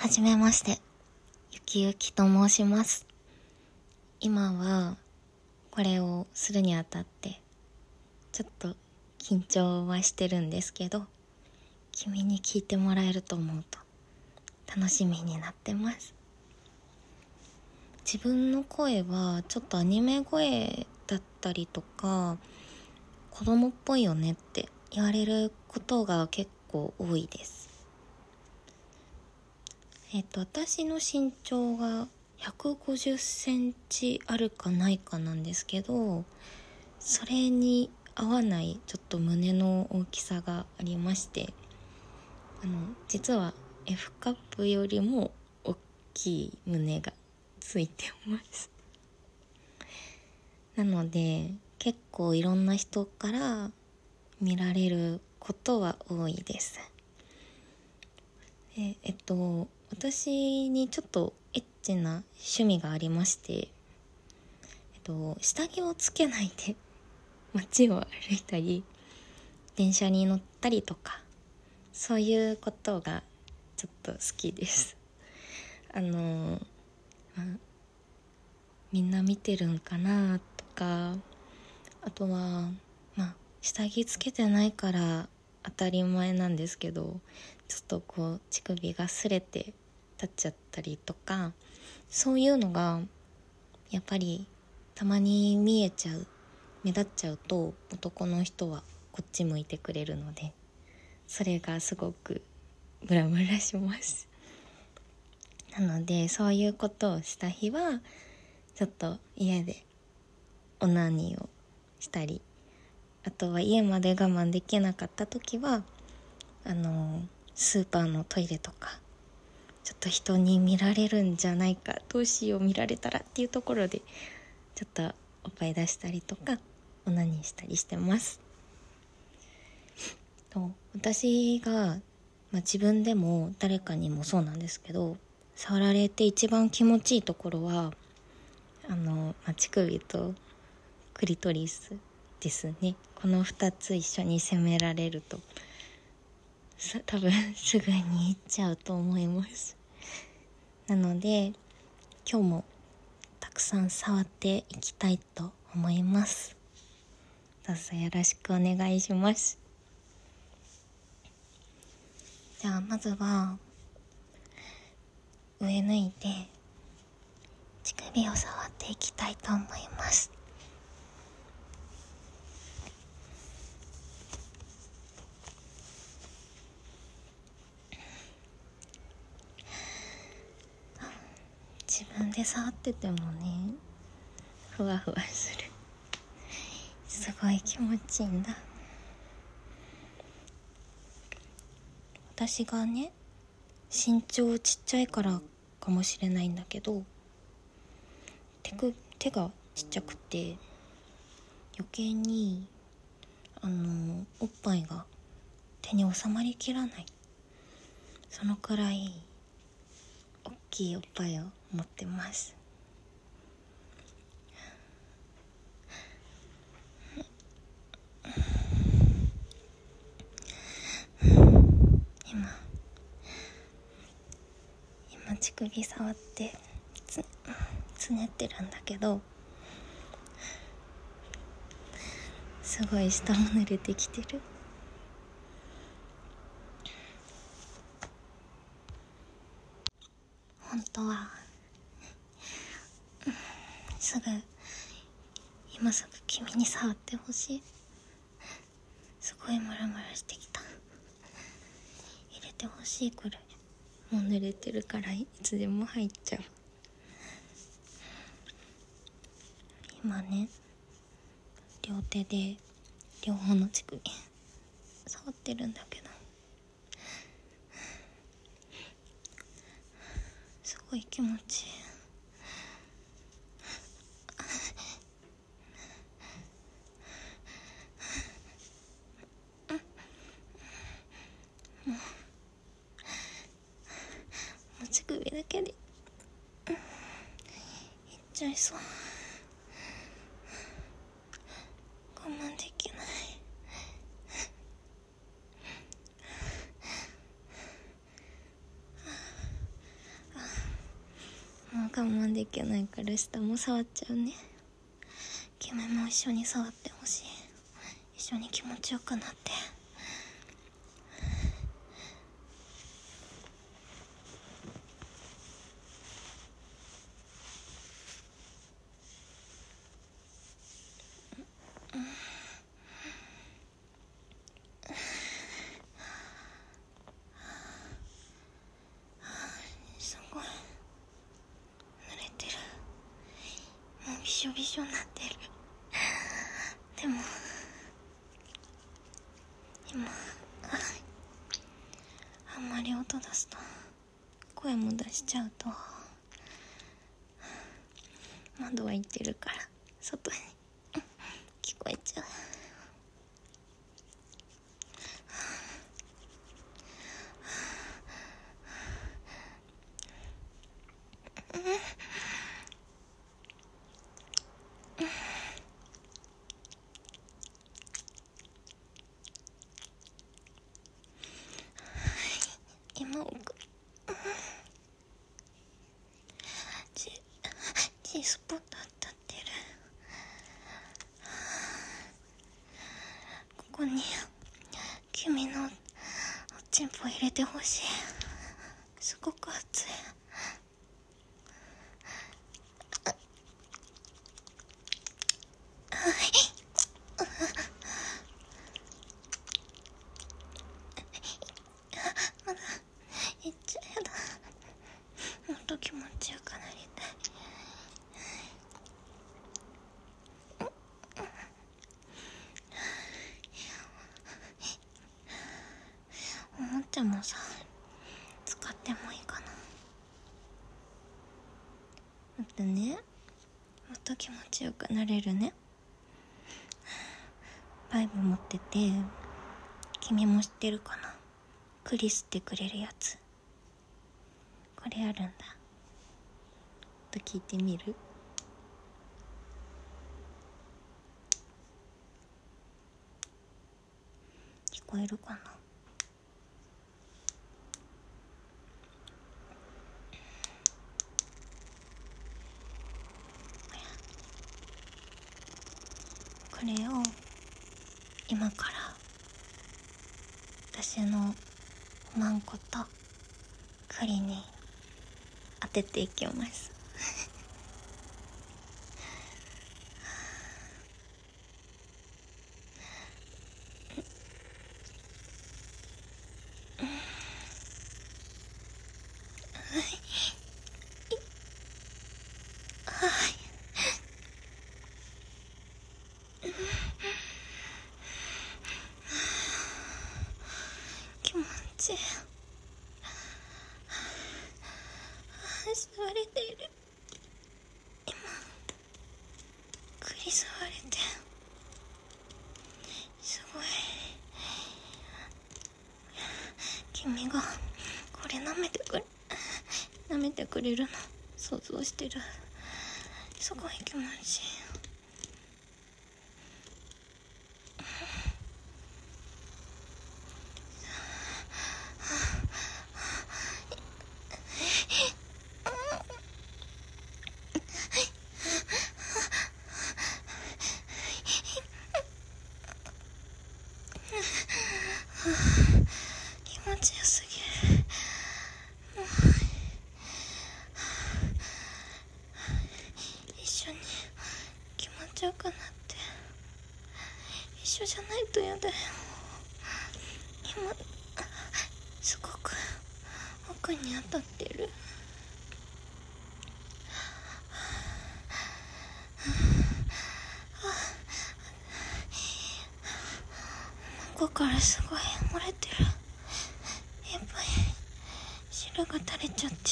はじめまして、ゆきゆきと申します。今はこれをするにあたってちょっと緊張はしてるんですけど、君に聞いてもらえると思うと楽しみになってます。自分の声はちょっとアニメ声だったりとか子供っぽいよねって言われることが結構多いです。私の身長が150センチあるかないかなんですけど、それに合わないちょっと胸の大きさがありまして、実は F カップよりも大きい胸がついてます。なので結構いろんな人から見られることは多いです。私にちょっとエッチな趣味がありまして、下着をつけないで街を歩いたり電車に乗ったりとか、そういうことがちょっと好きです。みんな見てるんかなとか、あとは下着つけてないから当たり前なんですけど、ちょっとこう乳首が擦れて立っちゃったりとか、そういうのがやっぱりたまに見えちゃう、目立っちゃうと男の人はこっち向いてくれるので、それがすごくムラムラします。なのでそういうことをした日はちょっと家でオナニーをしたり、あとは家まで我慢できなかった時はスーパーのトイレとか、ちょっと人に見られるんじゃないか、どうしよう見られたらっていうところでちょっとおっぱい出したりとかオナニーしたりしてます。私が、自分でも誰かにもそうなんですけど、触られて一番気持ちいいところは乳首とクリトリスですね。この2つ一緒に攻められると多分すぐに行っちゃうと思います。なので今日もたくさん触っていきたいと思います。どうぞよろしくお願いします。じゃあまずは上脱いで乳首を触っていきたいと思います。自分で触っててもね、ふわふわする。すごい気持ちいいんだ。私がね、身長ちっちゃいからかもしれないんだけど、手がちっちゃくて余計におっぱいが手に収まりきらない、そのくらい大きいおっぱいを持ってます。今乳首触ってつねってるんだけど、すごい下も濡れてきてる。本当は今すぐ君に触ってほしい。すごいムラムラしてきた。入れてほしいくらい。もう濡れてるからいつでも入っちゃう。今ね、両手で両方の乳首触ってるんだけど、すごい気持ちいい。もう乳首だけでいっちゃいそう。我慢できない。 慢できないから下も触っちゃうね。君も一緒に触ってほしい。一緒に気持ちよくなって。すごい濡れてる。もうびしょびしょになってる。でも今あんまり音出すと、声も出しちゃうと窓は開いてるから外に聞こえちゃう。今奥G スポット当たってる。ここに君のおちんぽ入れてほしい。すごく熱い。まだいっちゃやだ。もっと気持ちよくなりたい。おもちゃもさ、使ってもいいかな。もっとね、もっと気持ちよくなれるね。バイブ持ってて、君も知ってるかな。栗吸ってくれるやつ。これあるんだ。と聞いてみる？聞こえるかな？これを今から私のおまんこと栗に当てていきます。気持ちいい。吸われている。今栗吸われて、すごい。君がこれ舐めてくれるの想像してる。すごい気持ちいい。気持ちよすぎる。もう一緒に気持ちよくなって。一緒じゃないと嫌だよ。今すごく奥に当たってる。ここからすごい漏れてる。やっぱり汁が垂れちゃってる。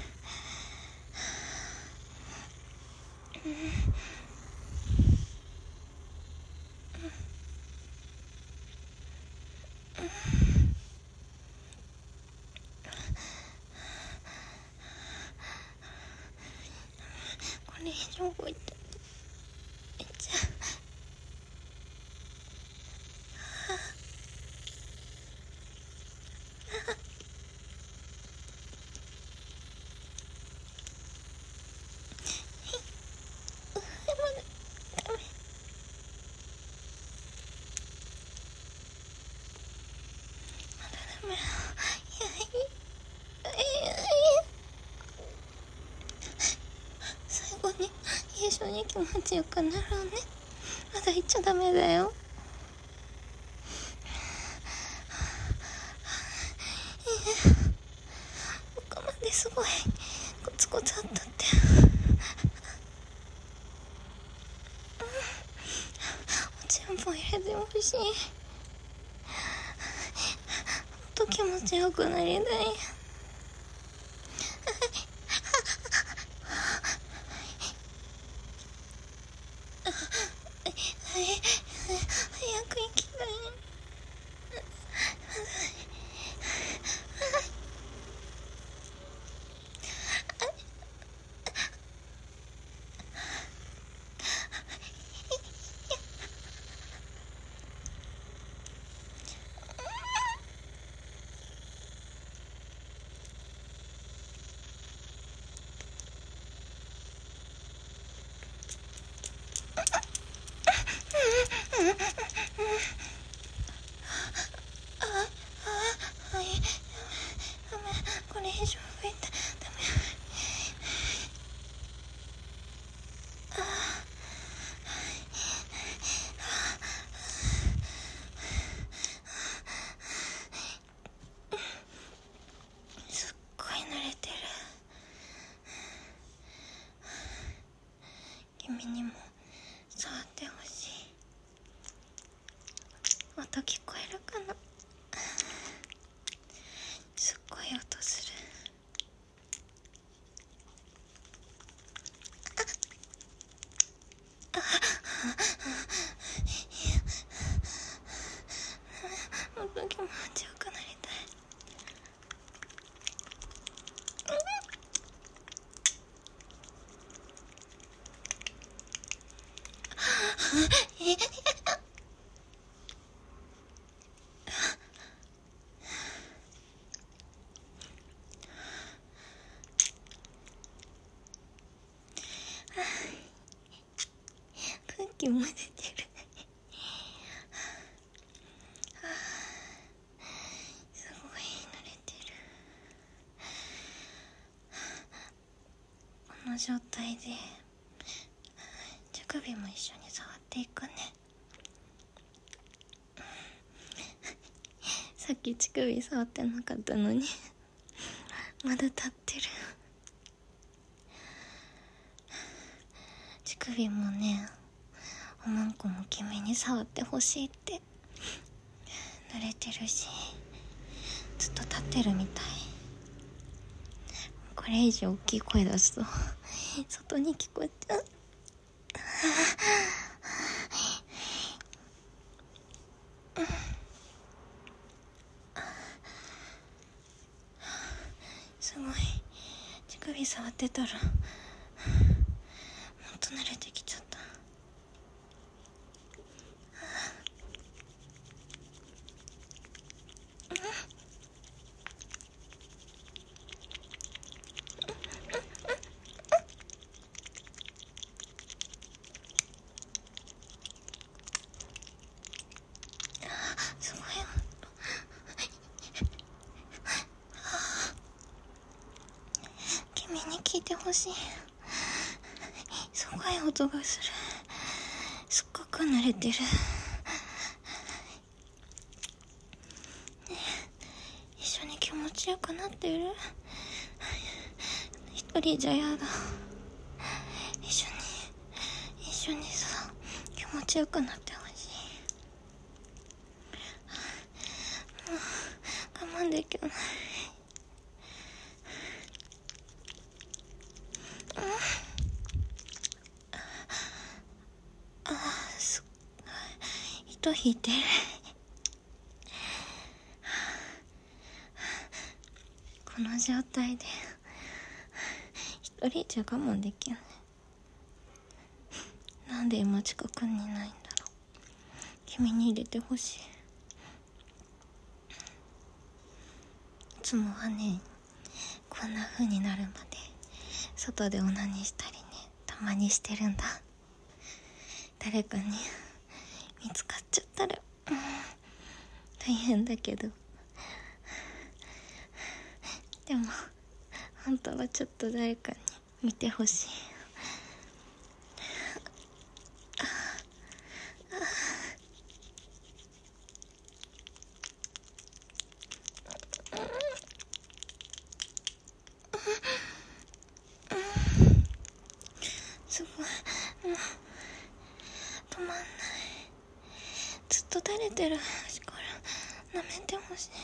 これ以上動いてめっちゃ気持ちよくなろうね。まだ言っちゃダメだよ。ここまですごいコツコツあったって。お茶も入れてほしい。もっと気持ちよくなりたい。早く行きたい。これ以上増えたらダメ。すっごい慣れてる。君にも触ってほしい。音聞こえるかな。すっごい音する。もっと気持ちよくなりたい。空気も出てる。すごい慣れてる。この状態で手首も一緒に触っていくね。さっき乳首触ってなかったのにまだ立ってる。乳首もね、おまんこも君に触ってほしいって慣れてるし、ずっと立ってるみたい。これ以上大きい声出すと外に聞こえちゃう。すごい乳首触ってたらもっと慣れてきちゃった。すごい君に聞いてほしい。すごい音がする。すっごく慣れてる。一緒に気持ちよくなってる。一人じゃやだ。一緒にさ、気持ちよくなってほしい。もう我慢できない。すっごい糸引いてる。この状態で一人じゃ我慢できない。なんで今近くにいないんだろう。君に入れてほしい。いつもはね、こんな風になるまで外でオナニーしたりね、たまにしてるんだ。誰かに見つかっちゃったら、大変だけど、でも本当はちょっと誰かに見てほしい。 垂れてる足から舐めてほしい。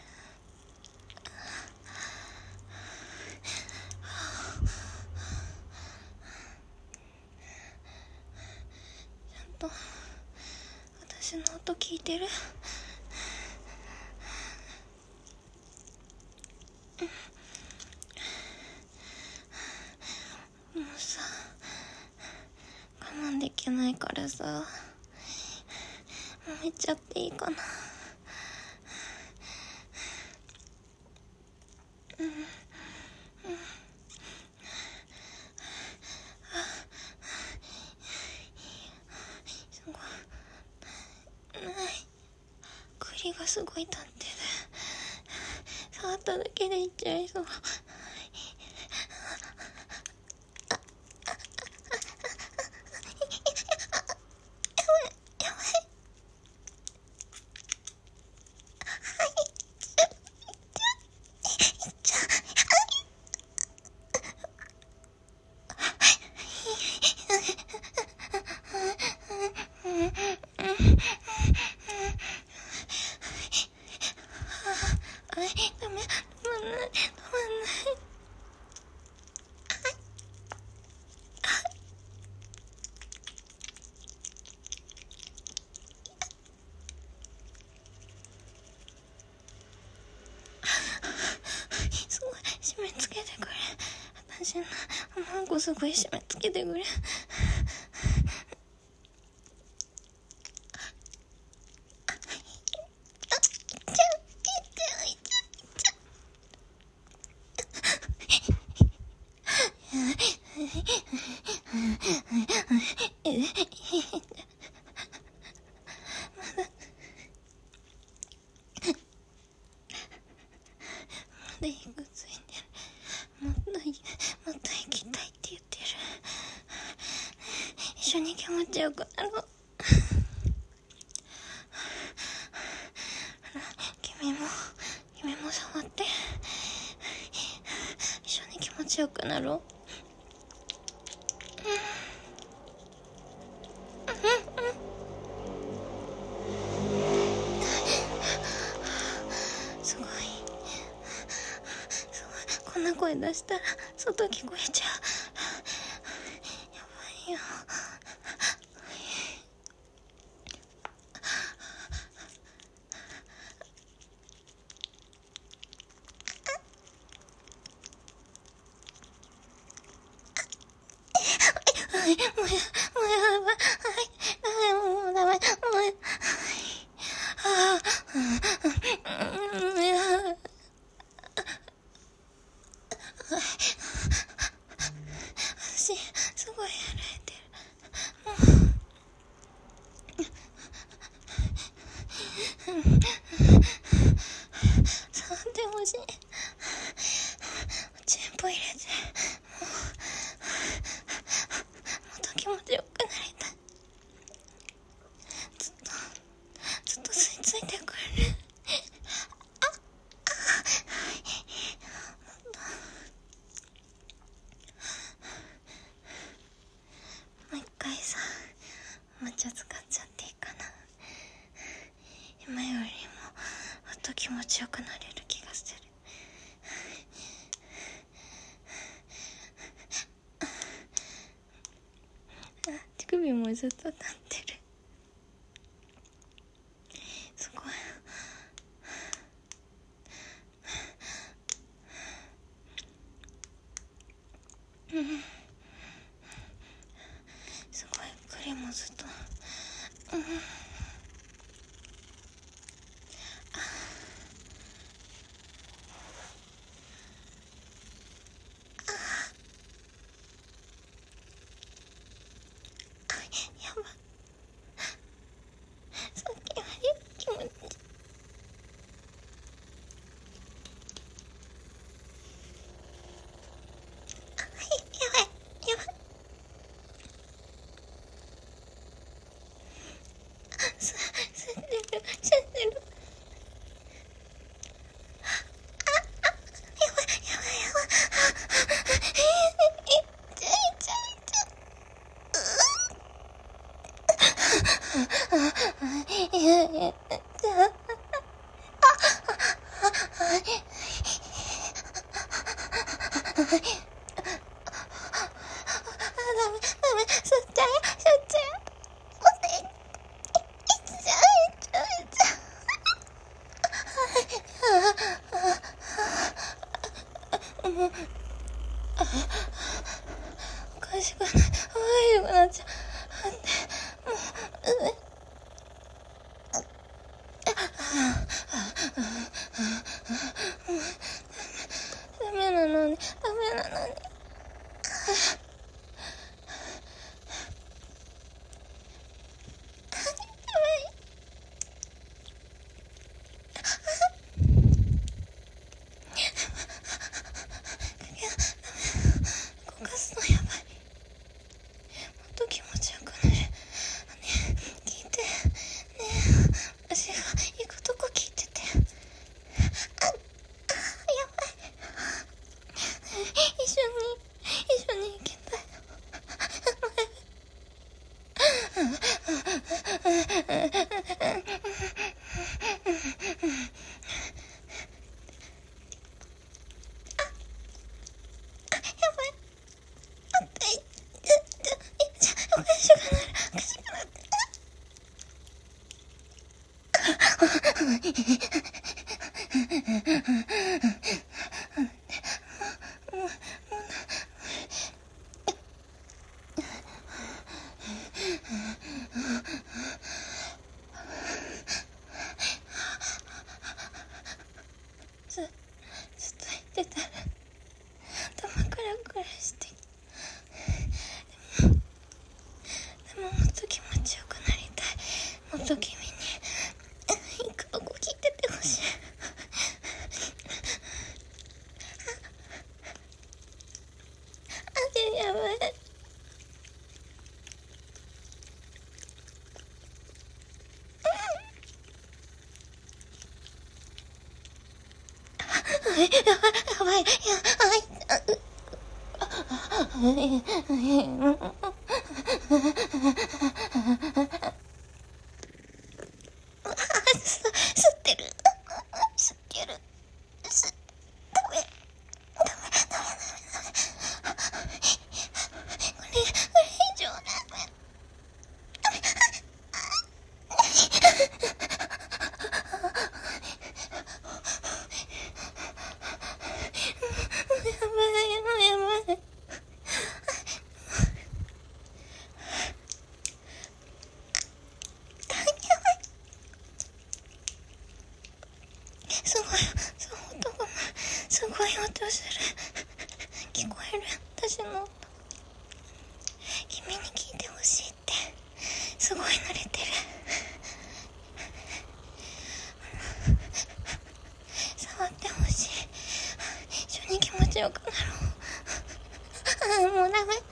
ちゃんと私の音聞いてる？もうさ、我慢できないからさ、揉めちゃっていいかな。すごい栗がすごい立ってる。触っただけでいっちゃいそう。ダメ、止まんない。すごい締め付けてくれ。私の顎すごい締め付けてくれ。まだいくついてる。もっと行きたいって言ってる。一緒に気持ちよくなろう。君も触って。一緒に気持ちよくなろう。すごいこんな声出したら外聞こえちゃう。やばいよ。もうやばい。もうダメ。足すごいやられてる。触ってほしい。チンポ入れて。もっと気持ちよくなりたい。ずっと吸い付いてくる。もう一回さ、おもちゃ使っちゃっていいかな。今よりももっと気持ちよくなれる気がする。乳首もずっと立ってる。すごい。すごい栗もずっと。やばい。 おかしくない。おかしくなっちゃう。ダメなのに。動かすのやばい。もっと気持ちよくなる。ねえ、聞いて。ねえ、私が行くとこ聞いてて。やばい。一緒に行きたい。おかしくなる。ずっと言ってたら頭クラクラしてきた。でももっと気持ちよくなりたい。もっと君に行くとこ聞いててほしい。やばい。やばい。吸ってる。ダメ。これ以上ダメ。やばい。すごい音する。聞こえる。私の音。君に聞いてほしいって。すごい慣れてる。触ってほしい。一緒に気持ちよくなろう。もうダメ。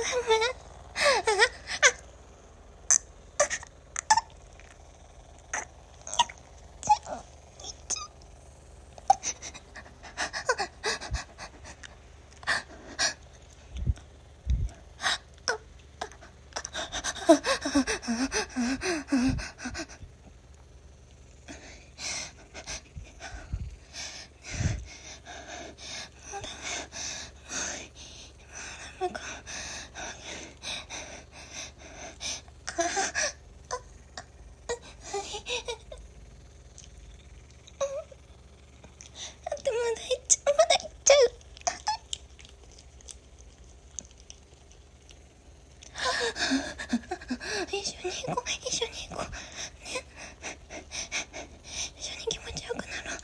一緒に行こう。ね。一緒に気持ちよくなろう。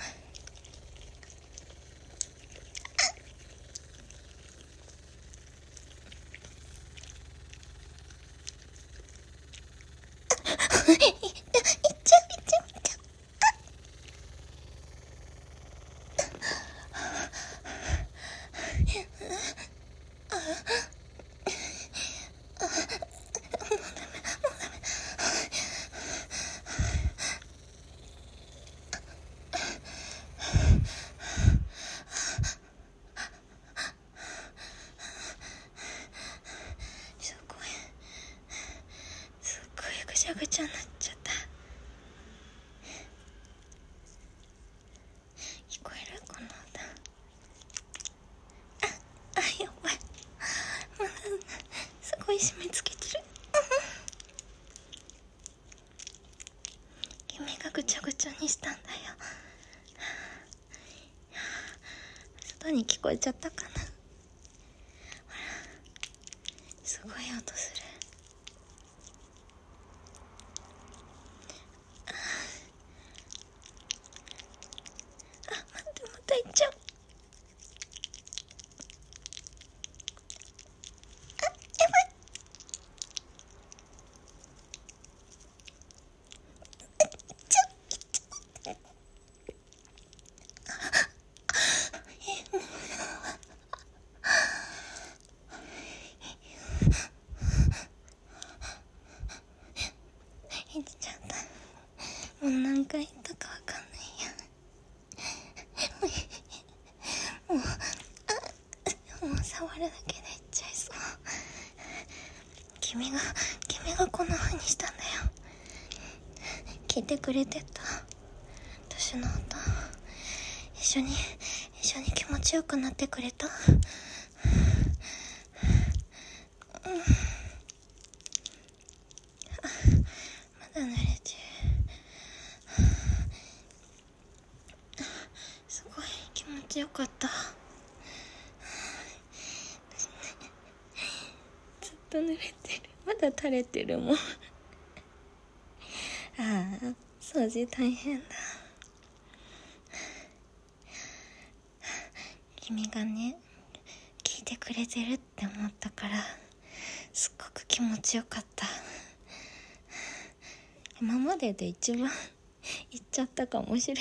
行っちゃう。すっごいぐちゃぐちゃになっちゃった。 締め付けてる。君がぐちゃぐちゃにしたんだよ。外に聞こえちゃったかな。ほら、すごい音する。待って、また行っちゃう。やばい。行っちゃった。もう何回行ったかわかんないや。もう触るだけで行っちゃいそう。君がこんな風にしたんだよ。聞いてくれてた？私の音一緒に気持ちよくなってくれた？まだ濡れてる。すごい気持ちよかった。ずっと濡れてる。まだ垂れてるもん。ああ、掃除大変だ。君がね、聞いてくれてるって思ったからすっごく気持ちよかった。今までで一番言っちゃったかもしれない。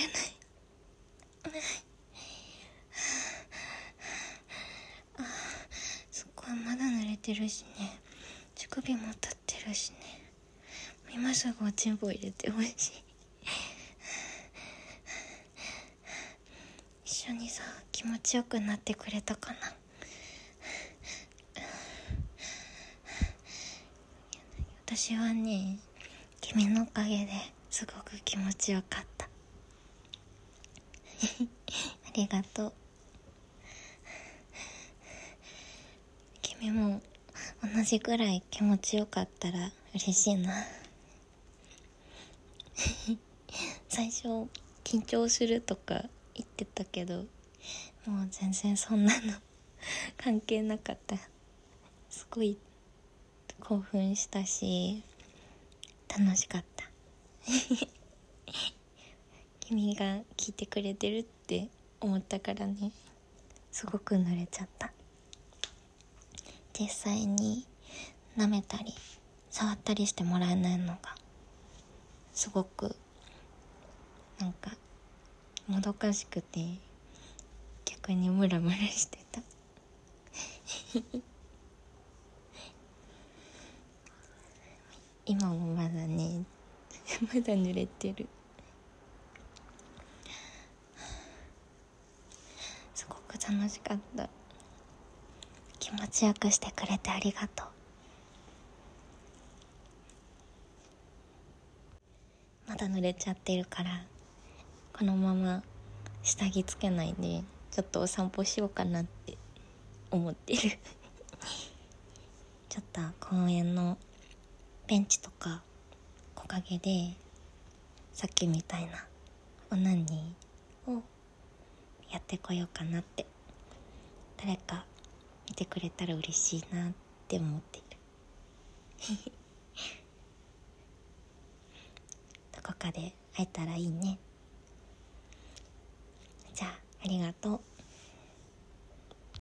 すっごいまだ濡れてるしね、乳首も立ってるしね。今すぐおちんぼ入れてほしい。一緒にさ、気持ちよくなってくれたかな。私はね、君のおかげですごく気持ちよかった。ありがとう。君も同じくらい気持ちよかったら嬉しいな。最初緊張するとか言ってたけど、もう全然そんなの関係なかった。すごい興奮したし楽しかった。君が聞いてくれてるって思ったからね、すごく濡れちゃった。実際に舐めたり触ったりしてもらえないのがすごくなんかもどかしくて、逆にムラムラしてた。今もまだねまだ濡れてる。すごく楽しかった。気持ちよくしてくれてありがとう。まだ濡れちゃってるからこのまま下着つけないでちょっとお散歩しようかなって思ってる。ちょっと公園のベンチとか木陰でさっきみたいなオナニーをやってこようかなって。誰か見てくれたら嬉しいなって思っている。どこかで会えたらいいね。じゃあありがとう。